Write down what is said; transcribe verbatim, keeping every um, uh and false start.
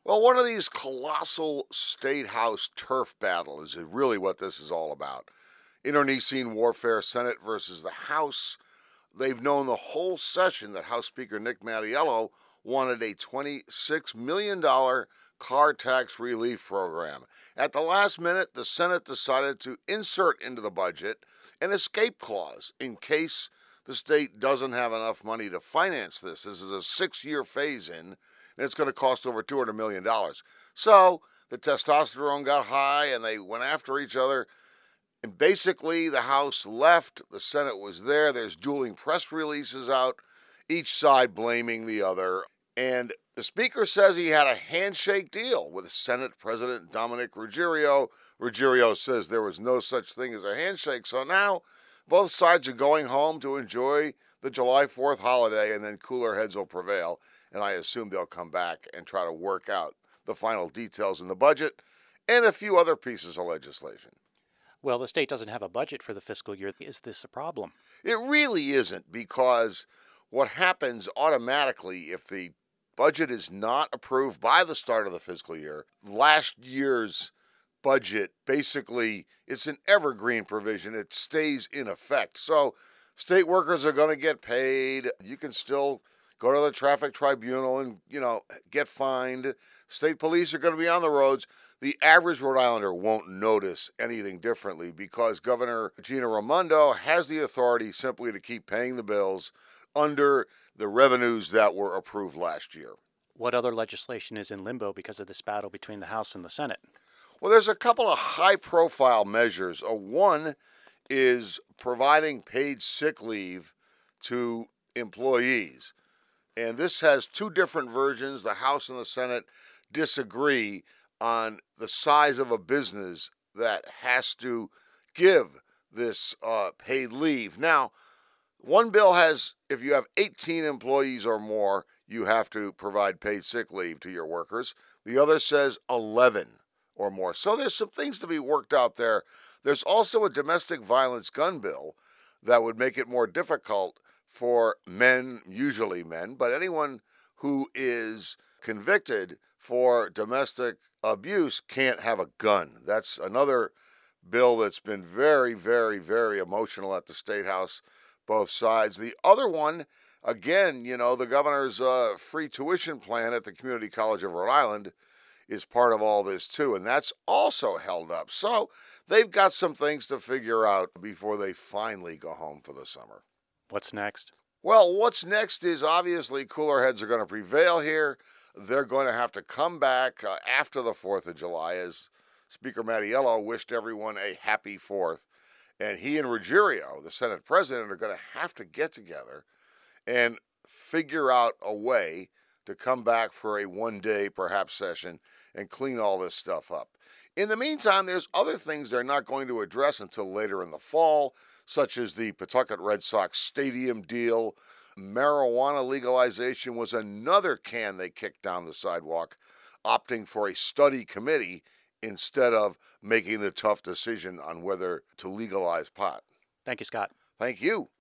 Well, one of these colossal state house turf battles is really what this is all about. Internecine warfare, Senate versus the House. They've known the whole session that House Speaker Nick Mattiello wanted a twenty-six million dollars car tax relief program. At the last minute, the Senate decided to insert into the budget an escape clause in case the state doesn't have enough money to finance this. This is a six year phase in, and it's going to cost over two hundred million dollars. So the testosterone got high and they went after each other. And basically, the House left, the Senate was there. There's dueling press releases out, each side blaming the other. And the Speaker says he had a handshake deal with Senate President Dominick Ruggerio. Ruggerio says there was no such thing as a handshake. So now both sides are going home to enjoy the July fourth holiday, and then cooler heads will prevail. And I assume they'll come back and try to work out the final details in the budget and a few other pieces of legislation. Well, the state doesn't have a budget for the fiscal year. Is this a problem? It really isn't, because what happens automatically if the budget is not approved by the start of the fiscal year, last year's budget basically, it's an evergreen provision. It stays in effect. So state workers are going to get paid. You can still go to the traffic tribunal and, you know, get fined. State police are going to be on the roads. The average Rhode Islander won't notice anything differently because Governor Gina Raimondo has the authority simply to keep paying the bills under the revenues that were approved last year. What other legislation is in limbo because of this battle between the House and the Senate? Well, there's a couple of high-profile measures. Uh, one is providing paid sick leave to employees. And this has two different versions. The House and the Senate disagree on the size of a business that has to give this uh, paid leave. Now, one bill has, if you have eighteen employees or more, you have to provide paid sick leave to your workers. The other says eleven or more. So there's some things to be worked out there. There's also a domestic violence gun bill that would make it more difficult for men, usually men, but anyone who is convicted for domestic abuse can't have a gun. That's another bill that's been very, very, very emotional at the State House, both sides. The other one, again, you know, the governor's uh, free tuition plan at the Community College of Rhode Island is part of all this too, and that's also held up. So they've got some things to figure out before they finally go home for the summer. What's next? Well, what's next is obviously cooler heads are going to prevail here. They're going to have to come back uh, after the fourth of July, as Speaker Mattiello wished everyone a happy fourth. And he and Ruggerio, the Senate president, are going to have to get together and figure out a way to come back for a one-day, perhaps, session and clean all this stuff up. In the meantime, there's other things they're not going to address until later in the fall, such as the Pawtucket Red Sox stadium deal. Marijuana legalization was another can they kicked down the sidewalk, opting for a study committee instead of making the tough decision on whether to legalize pot. Thank you, Scott. Thank you.